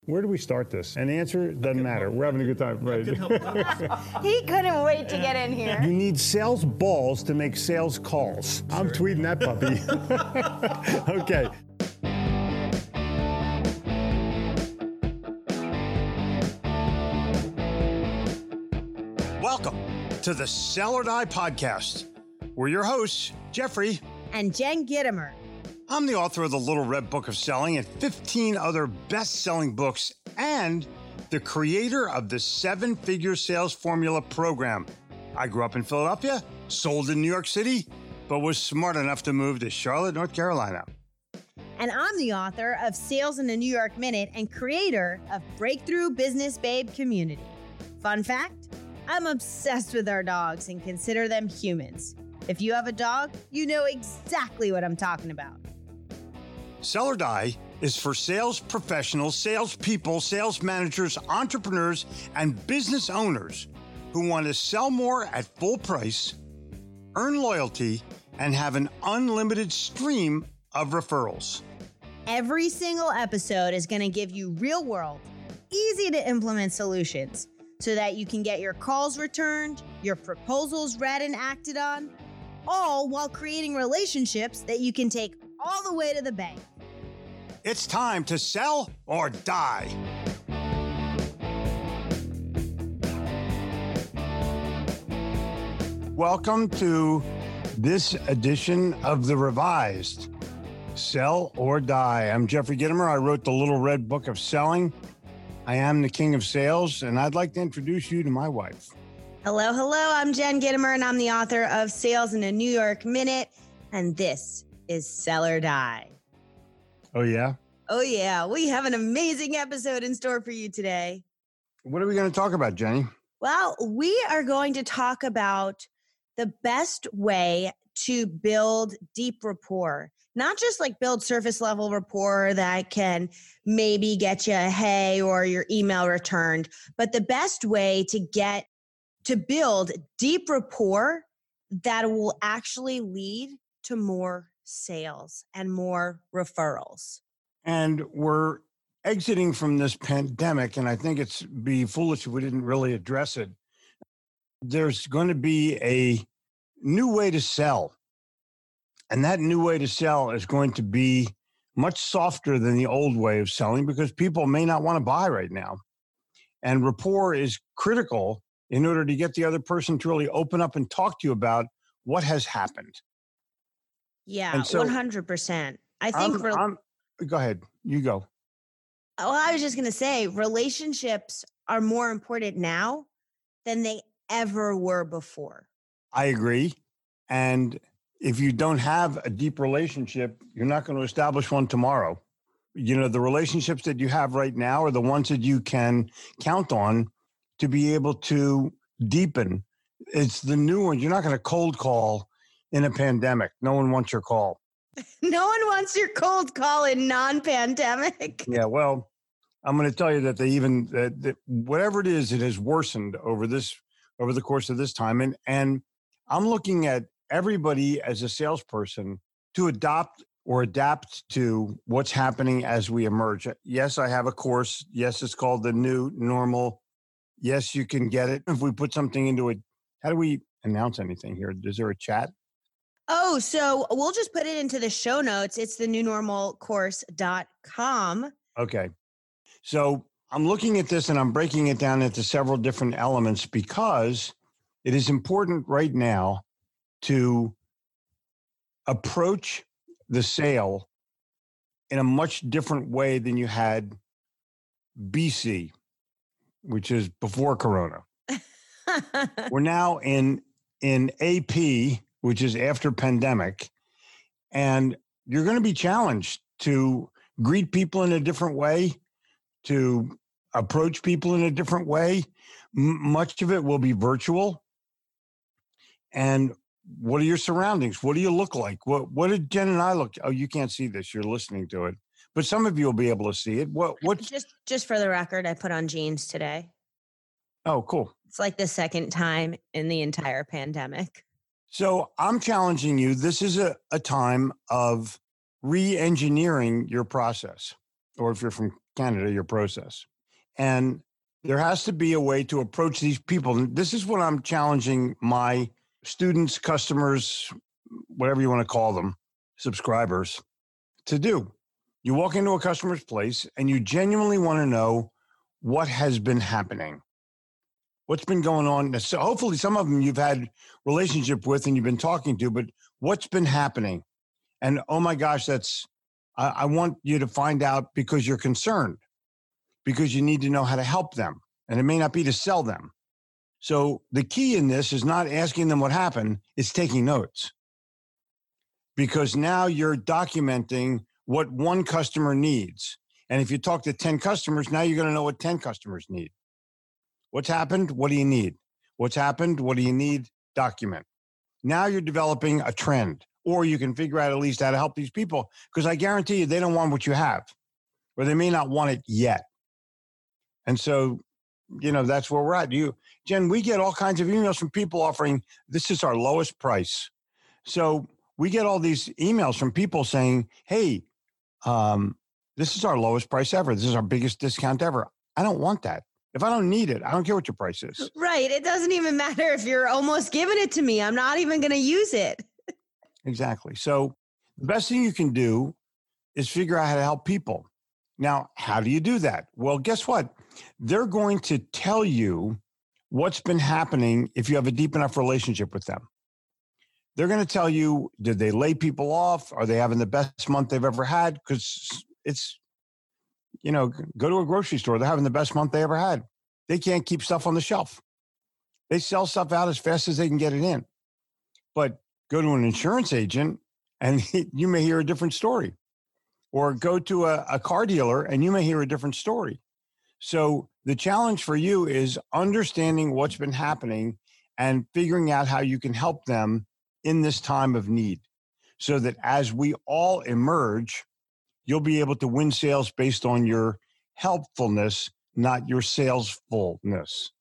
Where do we start this? And the answer doesn't matter. We're having a good time. Right. He couldn't wait to get in here. You need sales balls to make sales calls. I'm tweeting that puppy. Okay. Welcome to the Sell or Die podcast. We're your hosts, Jeffrey and Jen Gittimer. I'm the author of The Little Red Book of Selling and 15 other best-selling books and the creator of the 7-Figure Sales Formula program. I grew up in Philadelphia, sold in New York City, but was smart enough to move to Charlotte, North Carolina. And I'm the author of Sales in a New York Minute and creator of Breakthrough Business Babe Community. Fun fact, I'm obsessed with our dogs and consider them humans. If you have a dog, you know exactly what I'm talking about. Sell or Die is for sales professionals, salespeople, sales managers, entrepreneurs, and business owners who want to sell more at full price, earn loyalty, and have an unlimited stream of referrals. Every single episode is going to give you real-world, easy-to-implement solutions so that you can get your calls returned, your proposals read and acted on, all while creating relationships that you can take all the way to the bank. It's time to sell or die. Welcome to this edition of the revised Sell or Die. I'm Jeffrey Gittimer. I wrote the Little Red Book of Selling. I am the king of sales, and I'd like to introduce you to my wife. Hello. I'm Jen Gittimer, and I'm the author of Sales in a New York Minute, and this is Sell or Die. Oh, yeah? Oh, yeah. We have an amazing episode in store for you today. What are we going to talk about, Jenny? Well, we are going to talk about the best way to build deep rapport. Not just like build surface level rapport that can maybe get you a hey or your email returned, but the best way to build deep rapport that will actually lead to more sales and more referrals. And we're exiting from this pandemic, and I think it's be foolish if we didn't really address it. There's going to be a new way to sell. And that new way to sell is going to be much softer than the old way of selling because people may not want to buy right now. And rapport is critical in order to get the other person to really open up and talk to you about what has happened. Yeah, so 100%. I think... Go ahead. You go. Well, I was just going to say relationships are more important now than they ever were before. I agree. And if you don't have a deep relationship, you're not going to establish one tomorrow. You know, the relationships that you have right now are the ones that you can count on to be able to deepen. It's the new ones. You're not going to cold call in a pandemic. No one wants your call. No one wants your cold call in non-pandemic. Yeah, well, I'm going to tell you that that whatever it has worsened over the course of this time. And I'm looking at everybody as a salesperson to adapt to what's happening as we emerge. Yes, I have a course. Yes, it's called The New Normal. Yes, you can get it. If we put something into it, how do we announce anything here? Is there a chat? Oh, so we'll just put it into the show notes. It's thenewnormalcourse.com. Okay. So I'm looking at this and I'm breaking it down into several different elements because it is important right now to approach the sale in a much different way than you had BC, which is before Corona. We're now in AP, which is after pandemic, and you're going to be challenged to greet people in a different way, to approach people in a different way. Much of it will be virtual. And what are your surroundings? What do you look like? What did Jen and I look? Oh, you can't see this. You're listening to it, but some of you will be able to see it. What? Just for the record, I put on jeans today. Oh, cool. It's like the second time in the entire pandemic. So I'm challenging you. This is a time of re-engineering your process. Or if you're from Canada, your process. And there has to be a way to approach these people. And this is what I'm challenging my students, customers, whatever you want to call them, subscribers, to do. You walk into a customer's place and you genuinely want to know what has been happening, what's been going on. So hopefully some of them you've had relationship with and you've been talking to, but what's been happening? And oh my gosh, I want you to find out because you're concerned, because you need to know how to help them. And it may not be to sell them. So the key in this is not asking them what happened, it's taking notes. Because now you're documenting what one customer needs. And if you talk to 10 customers, now you're going to know what 10 customers need. What's happened? What do you need? What's happened? What do you need? Document. Now you're developing a trend, or you can figure out at least how to help these people, because I guarantee you they don't want what you have, or they may not want it yet. And so, that's where we're at. Jen, we get all kinds of emails from people offering, this is our lowest price. So we get all these emails from people saying, hey, this is our lowest price ever. This is our biggest discount ever. I don't want that. If I don't need it, I don't care what your price is. Right. It doesn't even matter if you're almost giving it to me. I'm not even going to use it. Exactly. So the best thing you can do is figure out how to help people. Now, how do you do that? Well, guess what? They're going to tell you what's been happening if you have a deep enough relationship with them. They're going to tell you, did they lay people off? Are they having the best month they've ever had? Because it's, go to a grocery store. They're having the best month they ever had. They can't keep stuff on the shelf. They sell stuff out as fast as they can get it in. But go to an insurance agent and you may hear a different story. Or go to a car dealer and you may hear a different story. So the challenge for you is understanding what's been happening and figuring out how you can help them in this time of need, so that as we all emerge, you'll be able to win sales based on your helpfulness, not your salesfulness.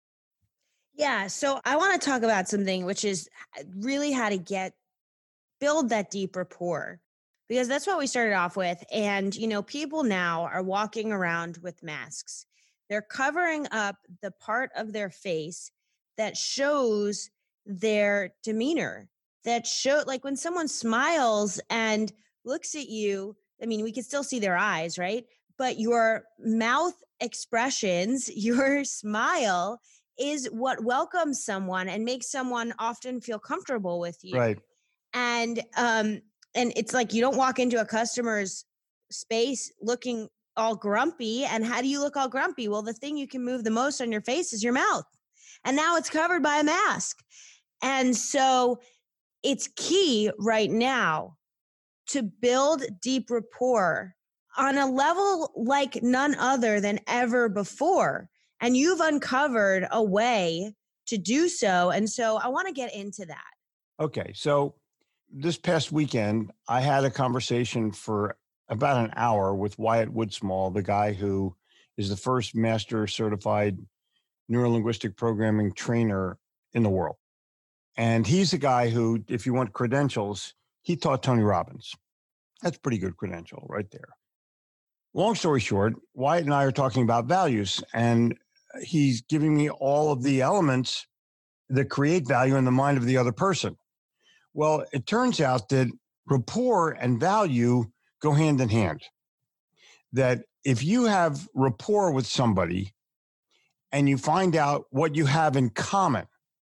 Yeah. So I want to talk about something, which is really how to build that deep rapport, because that's what we started off with. And, people now are walking around with masks. They're covering up the part of their face that shows their demeanor, like when someone smiles and looks at you, I mean, we can still see their eyes, right? But your mouth expressions, your smile is what welcomes someone and makes someone often feel comfortable with you. Right. And it's like, you don't walk into a customer's space looking all grumpy. And how do you look all grumpy? Well, the thing you can move the most on your face is your mouth. And now it's covered by a mask. And so it's key right now to build deep rapport on a level like none other than ever before. And you've uncovered a way to do so. And so I want to get into that. Okay. So this past weekend, I had a conversation for about an hour with Wyatt Woodsmall, the guy who is the first master certified neurolinguistic programming trainer in the world. And he's the guy who, if you want credentials, he taught Tony Robbins. That's pretty good credential right there. Long story short, Wyatt and I are talking about values, and he's giving me all of the elements that create value in the mind of the other person. Well, it turns out that rapport and value go hand in hand. That if you have rapport with somebody and you find out what you have in common,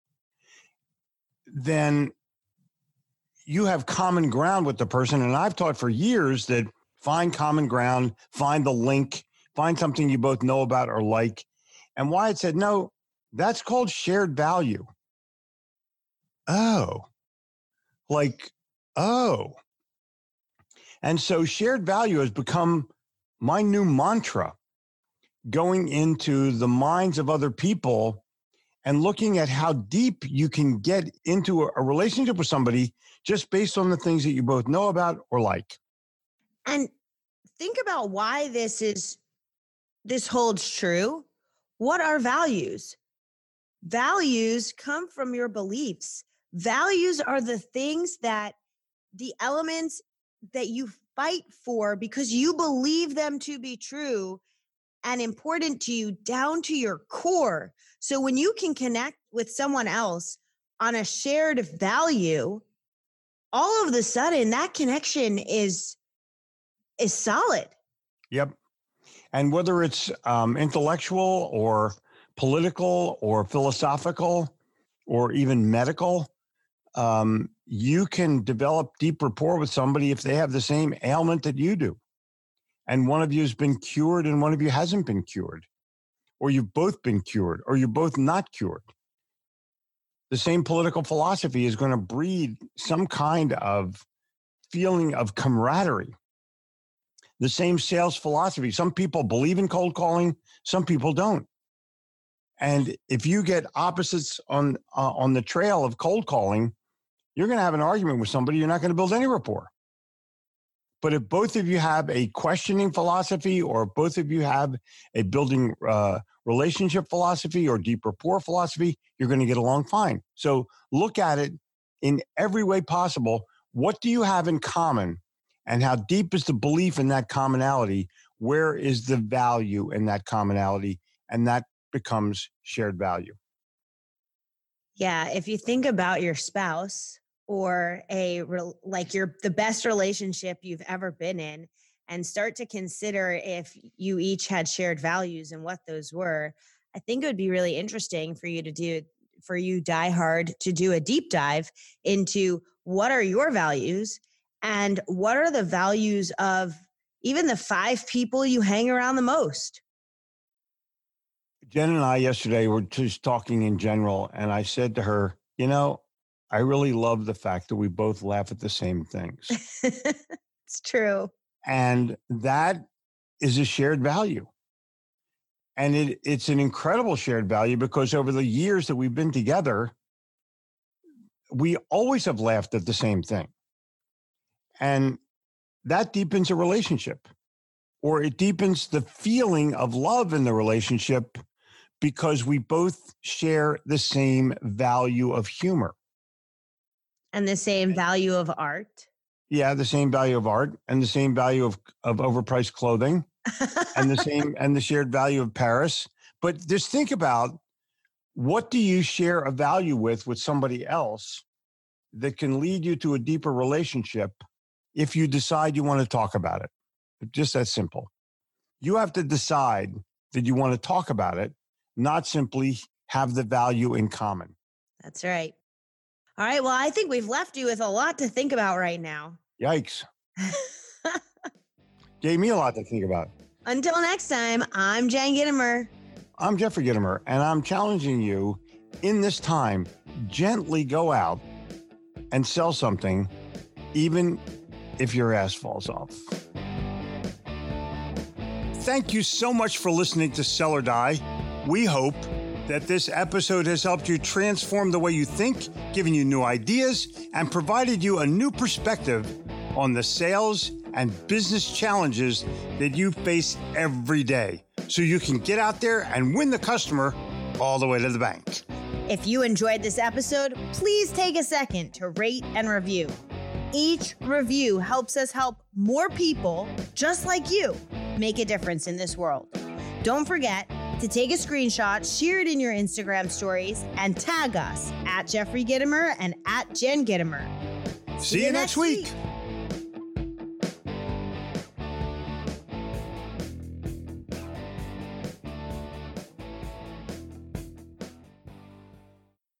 then you have common ground with the person. And I've taught for years that find common ground, find the link, find something you both know about or like. And Wyatt said, no, that's called shared value. Oh. And so shared value has become my new mantra, going into the minds of other people and looking at how deep you can get into a relationship with somebody just based on the things that you both know about or like. And think about why this holds true. What are values? Values come from your beliefs. Values are the elements that you fight for because you believe them to be true and important to you down to your core. So when you can connect with someone else on a shared value, all of a sudden that connection is solid. Yep. And whether it's intellectual or political or philosophical or even medical, you can develop deep rapport with somebody if they have the same ailment that you do. And one of you has been cured and one of you hasn't been cured, or you've both been cured, or you're both not cured. The same political philosophy is going to breed some kind of feeling of camaraderie. The same sales philosophy. Some people believe in cold calling, some people don't. And if you get opposites on the trail of cold calling, you're going to have an argument with somebody. You're not going to build any rapport. But if both of you have a questioning philosophy, or both of you have a building relationship philosophy or deep rapport philosophy, you're going to get along fine. So look at it in every way possible. What do you have in common? And how deep is the belief in that commonality? Where is the value in that commonality? And that becomes shared value. Yeah. If you think about your spouse, or the best relationship you've ever been in, and start to consider if you each had shared values and what those were, I think it would be really interesting for you Die Hard to do a deep dive into what are your values and what are the values of even the 5 people you hang around the most. Jen and I yesterday were just talking in general, and I said to her, I really love the fact that we both laugh at the same things. It's true. And that is a shared value. And it's an incredible shared value because over the years that we've been together, we always have laughed at the same thing. And that deepens a relationship, or it deepens the feeling of love in the relationship because we both share the same value of humor. And the same value of art. Yeah, the same value of art and the same value of overpriced clothing and the shared value of Paris. But just think about, what do you share a value with somebody else that can lead you to a deeper relationship if you decide you want to talk about it? Just that simple. You have to decide that you want to talk about it, not simply have the value in common. That's right. All right. Well, I think we've left you with a lot to think about right now. Yikes. Gave me a lot to think about. Until next time, I'm Jen Gittimer. I'm Jeffrey Gittimer, and I'm challenging you in this time, gently go out and sell something, even if your ass falls off. Thank you so much for listening to Sell or Die. We hope that this episode has helped you transform the way you think, given you new ideas, and provided you a new perspective on the sales and business challenges that you face every day, so you can get out there and win the customer all the way to the bank. If you enjoyed this episode, please take a second to rate and review. Each review helps us help more people just like you make a difference in this world. Don't forget to take a screenshot, share it in your Instagram stories, and tag us at Jeffrey Gittimer and at Jen Gittimer. See you next week.